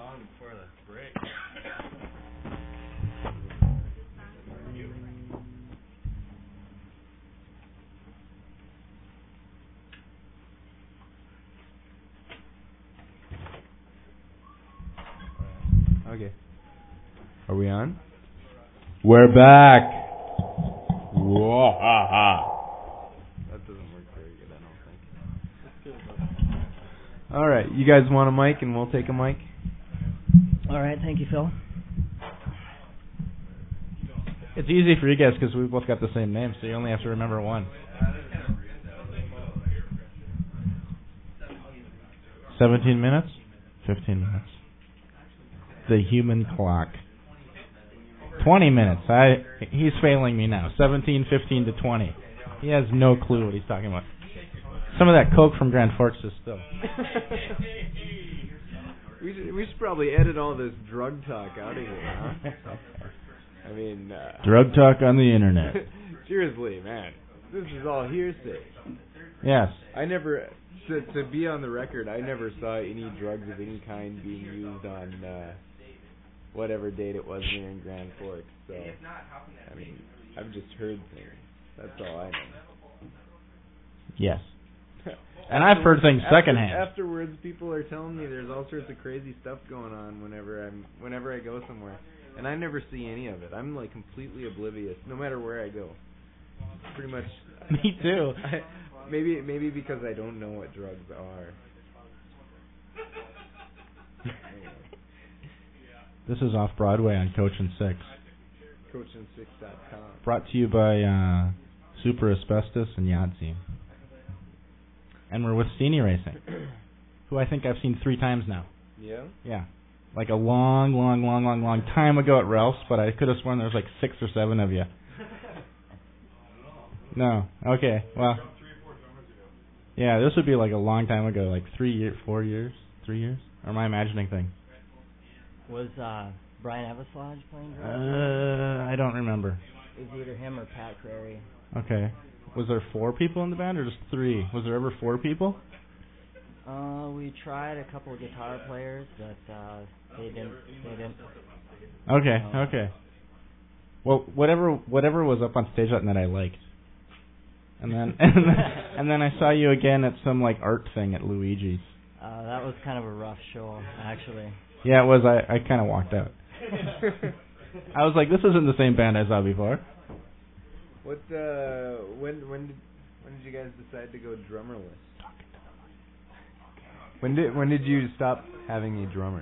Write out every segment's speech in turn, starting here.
long before the break. Okay. Are we on? We're back. Whoa, ha, ha. That doesn't work very good, I don't think. All right, you guys want a mic and we'll take a mic? All right, thank you, Phil. It's easy for you guys because we both got the same name, so you only have to remember one. 17 minutes? 15 minutes. The human clock. 20 minutes. He's failing me now. 17, 15 to 20. He has no clue what he's talking about. Some of that coke from Grand Forks is still. We should probably edit all this drug talk out of here, huh? I mean... drug talk on the internet. Seriously, man. This is all hearsay. Yes. I never... To be on the record, I never saw any drugs of any kind being used on whatever date it was here in Grand Forks. So, I mean, I've just heard things. That's all I know. Yes. And I've heard things secondhand. Afterwards, people are telling me there's all sorts of crazy stuff going on whenever I go somewhere, and I never see any of it. I'm like completely oblivious, no matter where I go. Pretty much. Me too. Maybe because I don't know what drugs are. This is Off Broadway on Coach and Six. CoachAnd6.com. Brought to you by Super Asbestos and Yahtzee. And we're with Steenie Racing, who I think I've seen 3 times now. Yeah? Yeah. Like a long time ago at Ralph's, but I could have sworn there was like 6 or 7 of you. No. Okay. Well. Yeah, this would be like a long time ago, like 3 years, 4 years, 3 years. Or am I imagining things? Was Brian Eveslage playing drums? I don't remember. It was either him or Pat Crary. Okay. Was there 4 people in the band or just 3? Was there ever 4 people? We tried a couple of guitar players, but they didn't. Okay. Well, whatever was up on stage that night I liked. And then and then I saw you again at some like art thing at Luigi's. That was kind of a rough show, actually. Yeah, it was. I kind of walked out. I was like, this isn't the same band I saw before. What? When did you guys decide to go drummerless? When did you stop having a drummer?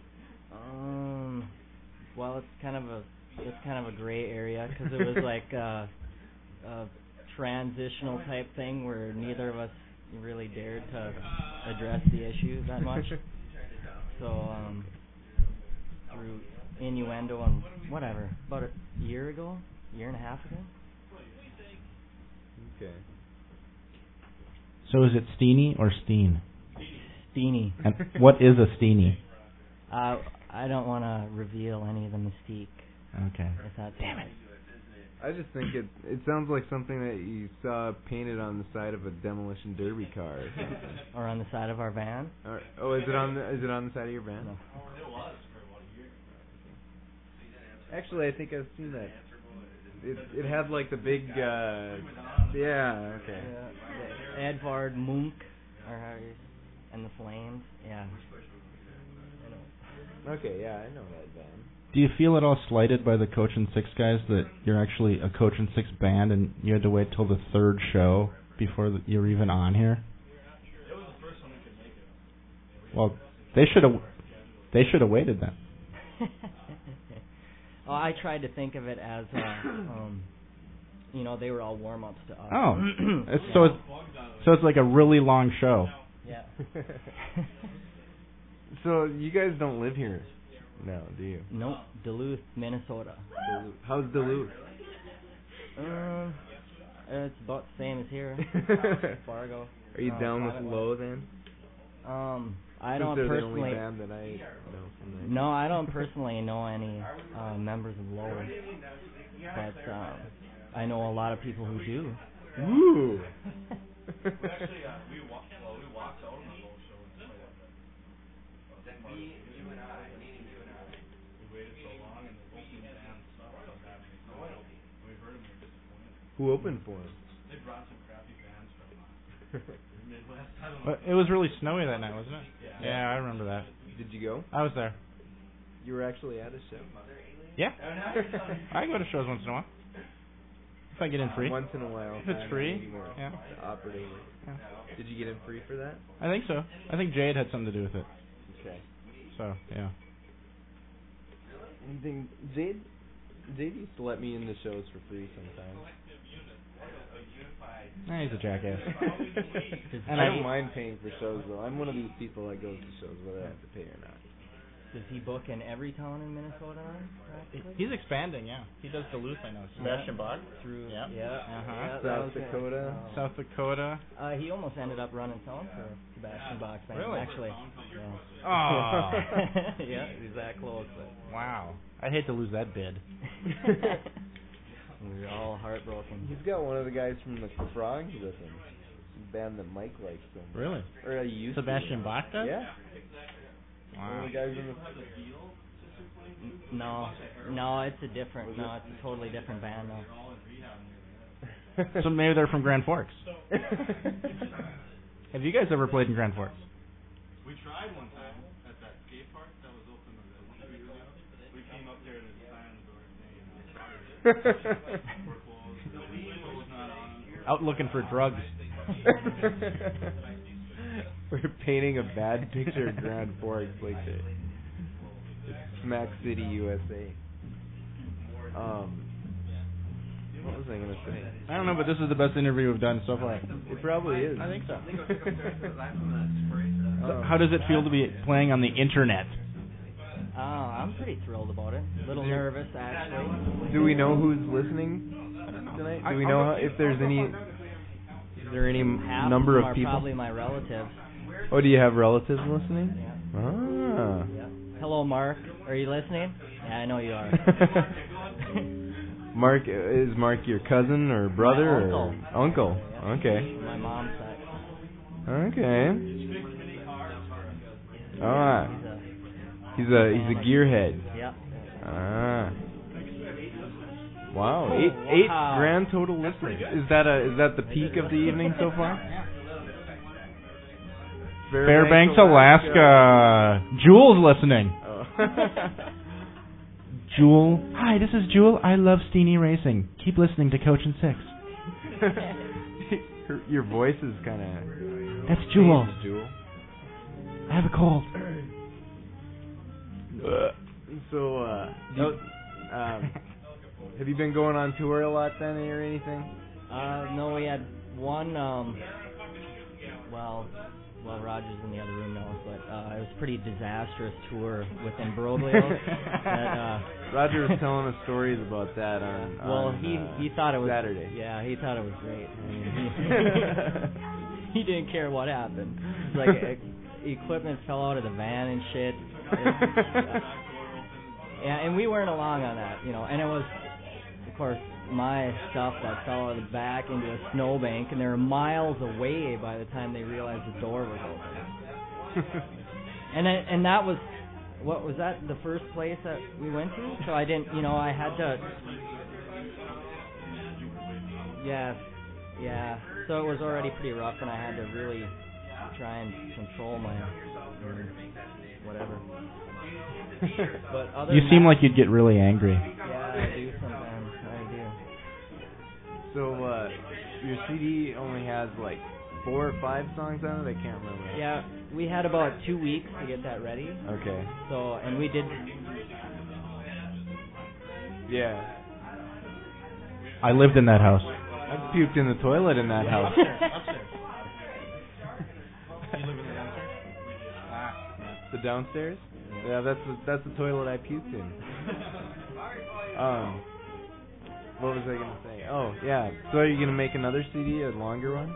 Well, it's kind of a gray area because it was like a transitional type thing where neither of us really dared to address the issue that much. So through innuendo and whatever, about a year and a half ago. Okay. So is it Steenie or Steen? Steenie. And what is a Steenie? I don't want to reveal any of the mystique. Okay. Damn it. I just think it sounds like something that you saw painted on the side of a demolition derby car or something. Or on the side of our van. Is it on the side of your van? No. Actually, I think I've seen that. It had like the big yeah, okay. Edvard Munch and the Flames. Yeah. Okay, yeah, I know that band. Do you feel at all slighted by the Coach and Six guys that you're actually a Coach and Six band and you had to wait till the 3rd show before you were even on here? Well, they should have waited then. Well, I tried to think of it as they were all warm-ups to us. Oh. So it's like a really long show. Yeah. So you guys don't live here now, do you? Nope. Duluth, Minnesota. How's Duluth? It's about the same as here. Fargo. Are you down with Low then? I don't they're personally. The only band that I know from there. No, I don't personally know any members of Low, but I know a lot of people who do. Woo! Actually, we walked out on the Low show. Who opened for him? They brought some crappy bands from the Midwest. I don't know. But it was really snowy that night, wasn't it? Yeah. Yeah, I remember that. Did you go? I was there. You were actually at a show? Yeah. I go to shows once in a while. If I get in free. Once in a while. If it's free. Yeah. Operating. Yeah. Did you get in free for that? I think so. I think Jade had something to do with it. Okay. So, yeah. Anything? Jade used to let me into shows for free sometimes. Nah, he's a jackass. And I don't mind paying for shows though. I'm one of these people that goes to shows whether I have to pay or not. Does he book in every town in Minnesota? Practically? He's expanding, yeah. He does Duluth, I know. Sebastian Bach. Through Yeah. Yeah, South Dakota. South Dakota. He almost ended up running sound for Sebastian Bach's band. Really? Actually. Yeah. Oh. Yeah, he's that close. But. Wow. I'd hate to lose that bid. We're all heartbroken. He's got one of the guys from the Frogs with him. It's a band that Mike likes. Really? Or he used Sebastian to. Bach does? Yeah. Wow. One of the guys in the... No, it's a different. No, it's a totally different band now. So maybe they're from Grand Forks. Have you guys ever played in Grand Forks? We tried one time at that skate park that was open a week ago. We came up there to sign the door saying, sorry, we're closed. The lead was not on. Out looking for drugs. We're painting a bad picture of Grand Forks like it's Smack City, USA. What was I going to say? I don't know, but this is the best interview we've done so far. It probably is. I think so. So how does it feel to be playing on the internet? I'm pretty thrilled about it. A little nervous, actually. Do we know who's listening tonight? Do we know if there's any... Is there any Half number of them of are people? probably my relatives. Oh, do you have relatives listening? Yeah. Ah. Yeah. Hello, Mark. Are you listening? Yeah, I know you are. Mark, is Mark your cousin or brother? My uncle. Or uncle. Yeah. Okay. My mom's side. Okay. Alright. He's a gearhead. Yep. Ah. Wow. Oh, Eight wow. grand total listeners. Is that the peak of the evening so far? Fairbanks, Alaska. Jewel's listening. Oh. Jewel. Hi, this is Jewel. I love Steenie Racing. Keep listening to Coach and Six. Your voice is kind of... That's Jewel. Jewel. I have a cold. So, have you been going on tour a lot then or anything? No, we had one, well, Roger's in the other room now, but it was a pretty disastrous tour with Imbroglio. Roger was telling us stories about that on he thought it was Saturday. Yeah, he thought it was great. I mean, he didn't care what happened. It's like equipment fell out of the van and shit. Yeah, and we weren't along on that, and it was, of course, my stuff that fell out of the back into a snowbank, and they were miles away by the time they realized the door was open. and that was, what was that, the first place that we went to? So I didn't, I had to, yeah, so it was already pretty rough, and I had to really try and control my, whatever. But other You than seem that, like you'd get really angry. Yeah, I do sometimes. I do. So, your CD only has like 4 or 5 songs on it? I can't remember. Yeah, we had about 2 weeks to get that ready. Okay. So, and we did. Yeah. I lived in that house. I've puked in the toilet in that house. The downstairs? Yeah, that's the toilet I puked in. What was I gonna say? Oh, yeah. So are you gonna make another CD, a longer one?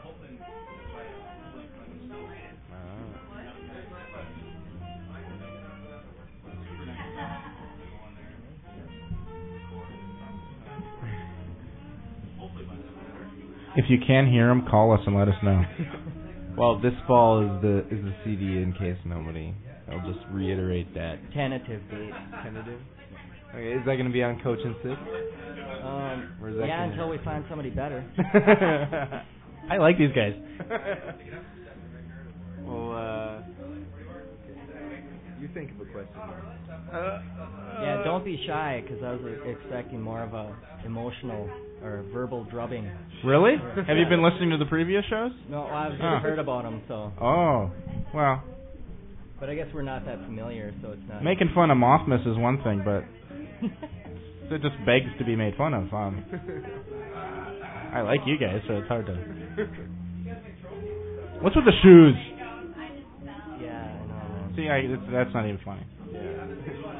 If you can hear him, call us and let us know. Well, this fall is the CD in case nobody. I'll just reiterate that. Tentative date. Tentative? Okay, is that going to be on Coach and Sid? Or is that Yeah, until we find somebody better. I like these guys. Well, you think of a question. Yeah, don't be shy, because I was expecting more of a emotional or verbal drubbing. Really? Have you been listening to the previous shows? No, I've just heard about them, so. Oh, well. But I guess we're not that familiar, so it's not. Making fun of Mothmas is one thing, but it just begs to be made fun of. I like you guys, so it's hard to. What's with the shoes? Yeah, I know. See, that's not even funny. Yeah.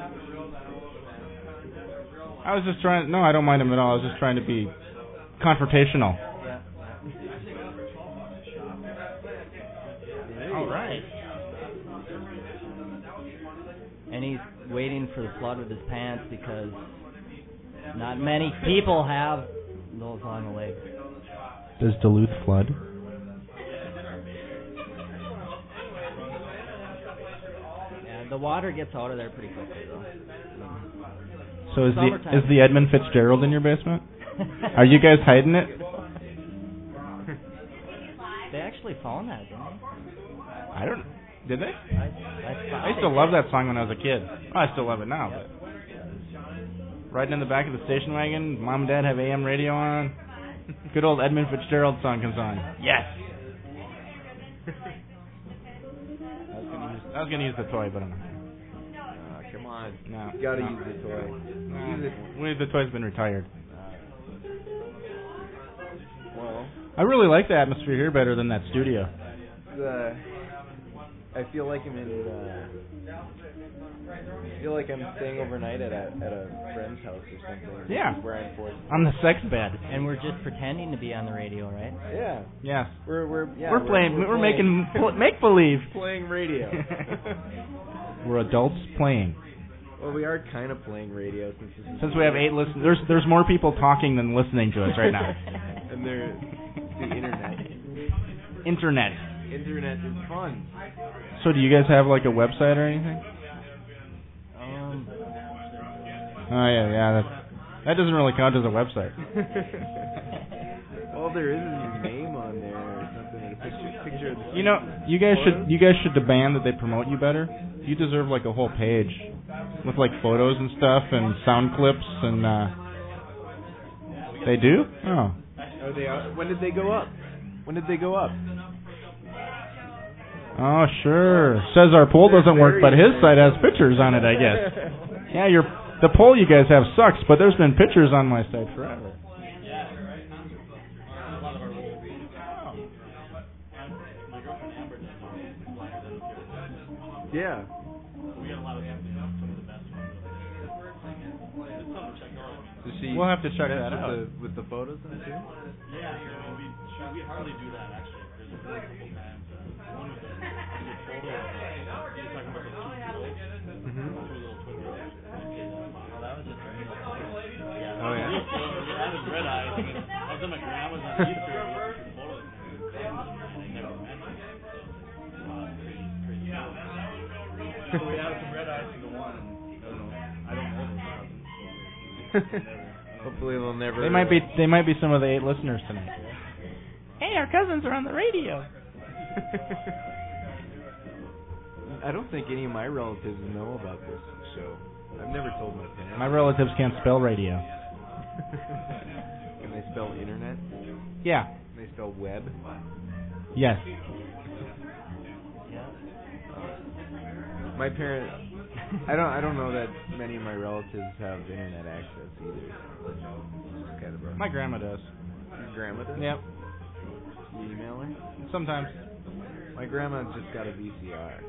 I was just trying. No, I don't mind him at all. I was just trying to be confrontational. Yeah. All right. And he's waiting for the flood with his pants because not many people have those long legs. Does Duluth flood? Yeah, the water gets out of there pretty quickly, though. So is the Edmund Fitzgerald in your basement? Are you guys hiding it? They actually found that, didn't they? I don't. Did they? I used to love that song when I was a kid. Well, I still love it now. But riding in the back of the station wagon, Mom and Dad have AM radio on. Good old Edmund Fitzgerald song comes on. Yes. I was gonna use the toy, but I'm not. Come on. No. You gotta use the toy. Use it. The toy's been retired. Well, I really like the atmosphere here better than that studio. I feel like I'm in. I feel like I'm staying overnight at a friend's house or something. Yeah. Where I'm forced. On the sex bed. And we're just pretending to be on the radio, right? Yeah. Yes. We're making make believe. Playing radio. We're adults playing. Well, we are kind of playing radio since we have 8 listeners. There's more people talking than listening to us right now. And they're the internet. Internet is fun. So do you guys have like a website or anything? Oh yeah. That doesn't really count as a website. Well, there is your name on there or something. A picture of the you guys should demand that they promote you better. You deserve like a whole page with like photos and stuff and sound clips and. They do? Oh. Are they? When did they go up? Oh, sure. Says our poll doesn't work, but his site has pictures on it, I guess. Yeah, the poll you guys have sucks, but there's been pictures on my site forever. Yeah. We got a lot of some of the best ones. We'll have to check that out. With the photos in it too? Yeah, we hardly do that actually. There's a couple times. One with the photo of you're talking about the 2 girls. Mm-hmm. 2 little twin girls. Well, that was just a real Yeah. Oh yeah. I was red eyes. I was at my grandma's on YouTube looking for photos. And I never met them. Crazy. So we have some red eyes to go on. I don't know them. Hopefully they'll never. They might be some of the 8 listeners tonight. Hey, our cousins are on the radio. I don't think any of my relatives know about this show. I've never told my parents. My relatives can't spell radio. Can they spell internet? Yeah. Can they spell web? Yes. My parents. I don't know that many of my relatives have internet access either. It's kind of rough. My grandma does. Your grandma does? Yep. You email her? Sometimes. My grandma just got a VCR.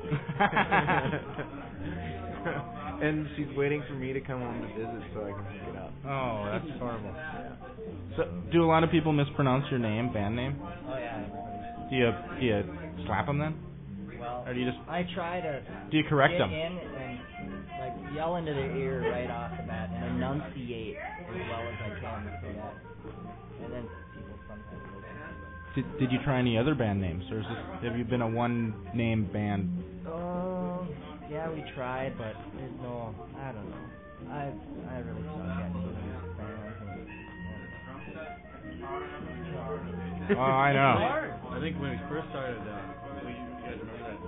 And she's waiting for me to come home to visit so I can pick it up. Oh, that's horrible. So, do a lot of people mispronounce your name, band name? Oh yeah. Do you slap them then? Well, or do you just? I try to. Do you correct get them? in and like yell into their ear right off the bat and enunciate as well as I can so that, and then people sometimes listen. Did you try any other band names, or have you been a one-name band? Yeah, we tried, but there's no. I don't know. I really suck at doing these bands. Oh, I know. I think when we first started, you guys remember that?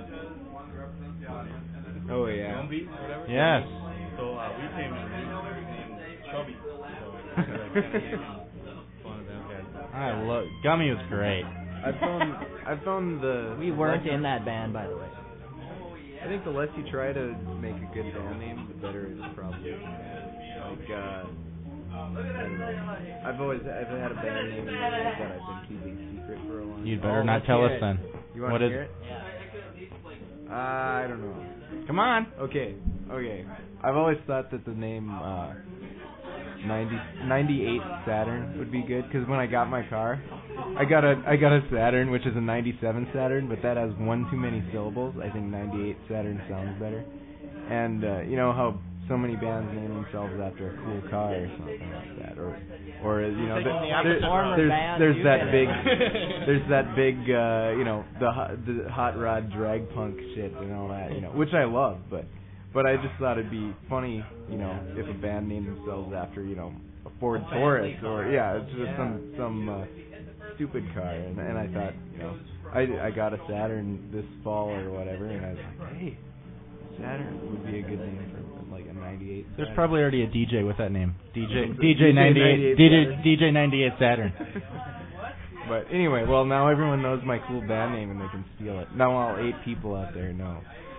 Oh yeah. Gumby, whatever. Yes. So we came in named Chubby. So like kind of making fun of them guys. I love Gummy was great. I've found the. We weren't in that band, by the way. I think the less you try to make a good band name, the better it's probably. Like, I've had a band name that I've been keeping secret for a long time. You'd better not tell us then. You want What to is hear it? I don't know. Come on. Okay. I've always thought that the name 98 Saturn would be good, because when I got my car, I got a Saturn, which is a 97 Saturn, but that has one too many syllables. I think 98 Saturn sounds better. And you know how so many bands name themselves after a cool car or something like that, or you know, there's that big you know, the hot rod drag punk shit and all that, you know, which I love, but I just thought it'd be funny, you know, if a band named themselves after, you know, a Ford Taurus or it's just some stupid car, and I thought, you know, I got a Saturn this fall or whatever, and I was like, hey, Saturn would be a good name for like a 98 There's Saturn. probably already a DJ with that name. DJ 98 Saturn. But anyway, well, now everyone knows my cool band name and they can steal it. Now all 8 people out there know.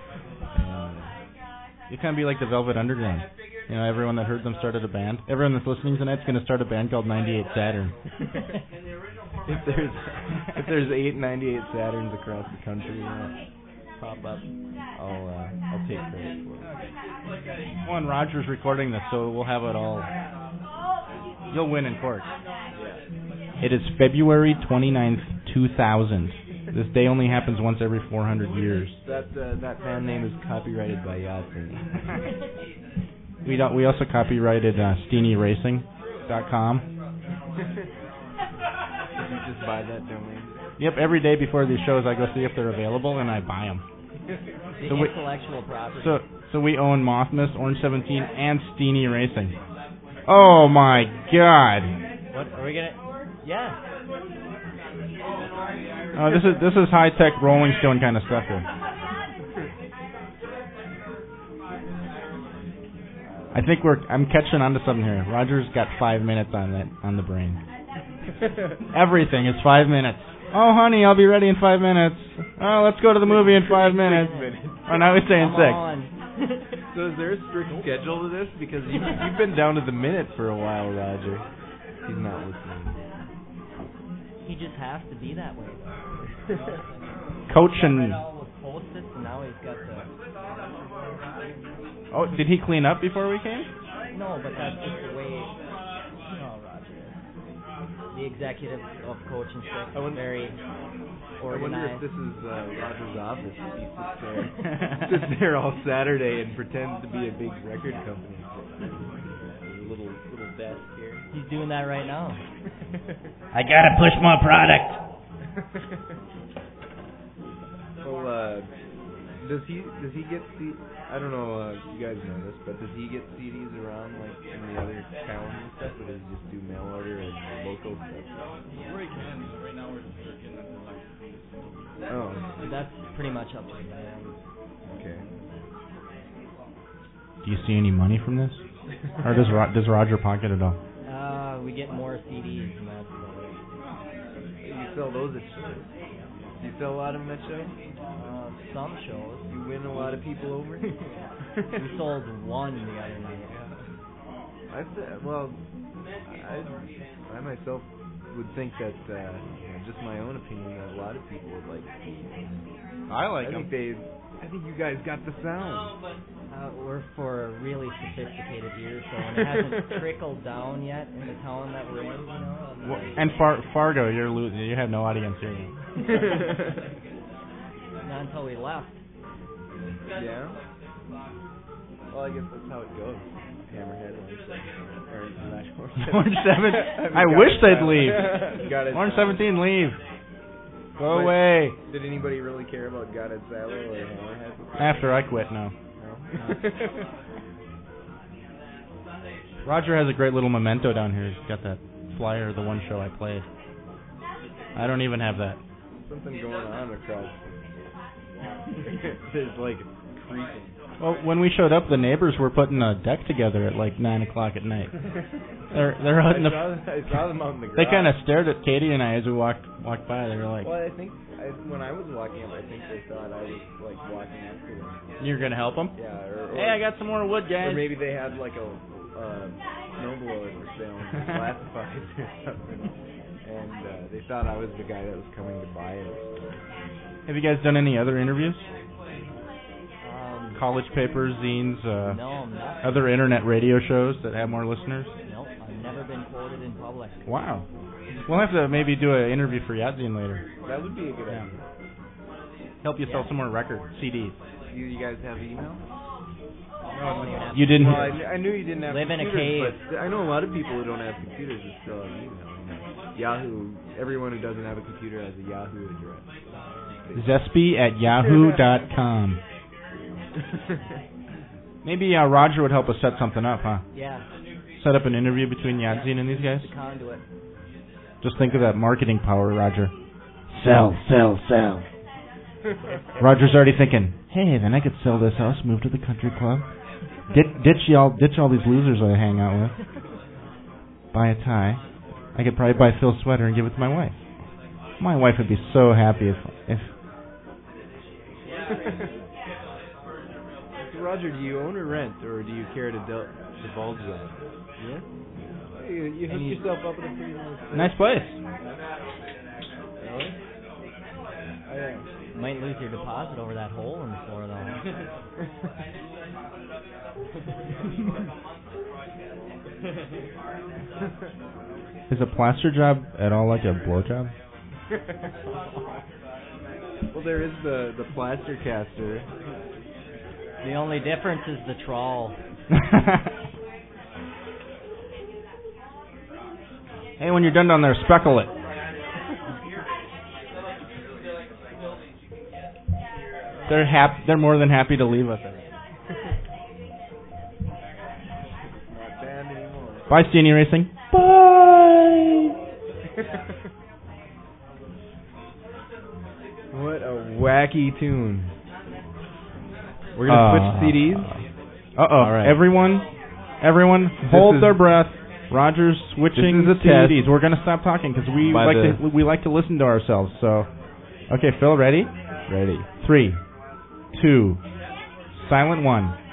You kind of be like the Velvet Underground. You know, everyone that heard them started a band. Everyone that's listening tonight's going to start a band called 98 Saturn. if there's 8 98 Saturns across the country, pop up, I'll take credit for it. Well, and Roger's recording this, so we'll have it all. You'll win in court. It is February 29th, 2000. This day only happens once every 400 years. That band name is copyrighted by Yahtzee. We also copyrighted SteenyRacing.com. Did you just buy that domain? Yep, every day before these shows I go see if they're available and I buy them. The intellectual property. So we own Mothmas, Orange 17, and Steeny Racing. Oh my God! What are we gonna? Yeah. Oh, this is high tech Rolling Stone kind of stuff here. I think I'm catching on to something here. Roger's got 5 minutes on the brain. Everything is 5 minutes. Oh, honey, I'll be ready in 5 minutes. Oh, let's go to the movie in 5 minutes. Oh, now he's saying 6. So is there a strict schedule to this? Because you've been down to the minute for a while, Roger. He's not listening. He just has to be that way. Coach and... Post-its, and now he's got the... Oh, did he clean up before we came? No, but that's just the way... You know, Roger. The executive of Coach and Six is very organized. I wonder if this is Roger's office. He sits there all Saturday and pretends to be a big record company. A little desk here. He's doing that right now. I gotta push more product. Well, does he get I don't know if you guys know this, but does he get CDs around like in the other towns and stuff, or does he just do mail order and local stuff? Where he can, right now we're getting into like... Oh. That's pretty much up to the band. Okay. Do you see any money from this? Or does Roger pocket it all? We get more CDs and that's You sell those at shows? Do you sell a lot of them at shows? Some shows. You win a lot of people over? We sold one the other night. I myself would think that, just my own opinion, that a lot of people would like. I think you guys got the sound. We're for really sophisticated ears, so when it hasn't trickled down yet in the town that we're in, you know. And Fargo, you're losing. You have no audience here. Not until we left. Yeah. Well, I guess that's how it goes. Hammerhead, Orange 7. I wish they'd leave. Orange 17, leave. Go away. Did anybody really care about God at Silo or Hammerhead? After I quit, no. No? Roger has a great little memento down here. He's got that flyer of the one show I played. I don't even have that. Something going on across. There's like creaking. Well, when we showed up, the neighbors were putting a deck together at like 9 o'clock at night. They're out in the. I saw them out in the garage. They kind of stared at Katie and I as we walked by. They were like, Well, I think when I was walking up, I think they thought I was like walking after them. "You're gonna help them?" Yeah. Or, Hey, I got some more wood, guys. Or maybe they had like a snowblower for sale and classified or something, and they thought I was the guy that was coming to buy it. Have you guys done any other interviews? College papers, zines, No, not. other internet radio shows that have more listeners? Nope, I've never been quoted in public. Wow. We'll have to maybe do an interview for Yadzin later. That would be a good idea. Help you sell some more records, CDs. You guys have email? You didn't. Well, I knew you didn't have Live in a computers, cave. but I know a lot of people who don't have computers who still have email. Yahoo. Everyone who doesn't have a computer has a Yahoo address. Zespy@yahoo.com. Maybe Roger would help us set something up, huh? Yeah. Set up an interview between Yadzin and these guys? The conduit. Just think of that marketing power, Roger. Sell. Roger's already thinking, hey, then I could sell this house, move to the country club, ditch all these losers I hang out with, buy a tie. I could probably buy Phil's sweater and give it to my wife. My wife would be so happy if Roger, do you own or rent, or do you care to divulge that? Yeah? You hooked yourself up in a pretty nice place. Really? You might lose your deposit over that hole in the floor, though. Is a plaster job at all like a blow job? Well, there is the plaster caster. The only difference is the trawl. Hey, when you're done down there, speckle it. They're more than happy to leave us. Not banned anymore. Bye, Steenie Racing. Bye. What a wacky tune. We're gonna switch CDs. All right. Everyone, hold their breath. Roger's switching this is a CDs. test. We're gonna stop talking because we like to listen to ourselves. So, okay, Phil, ready? Ready. 3, 2, silent 1.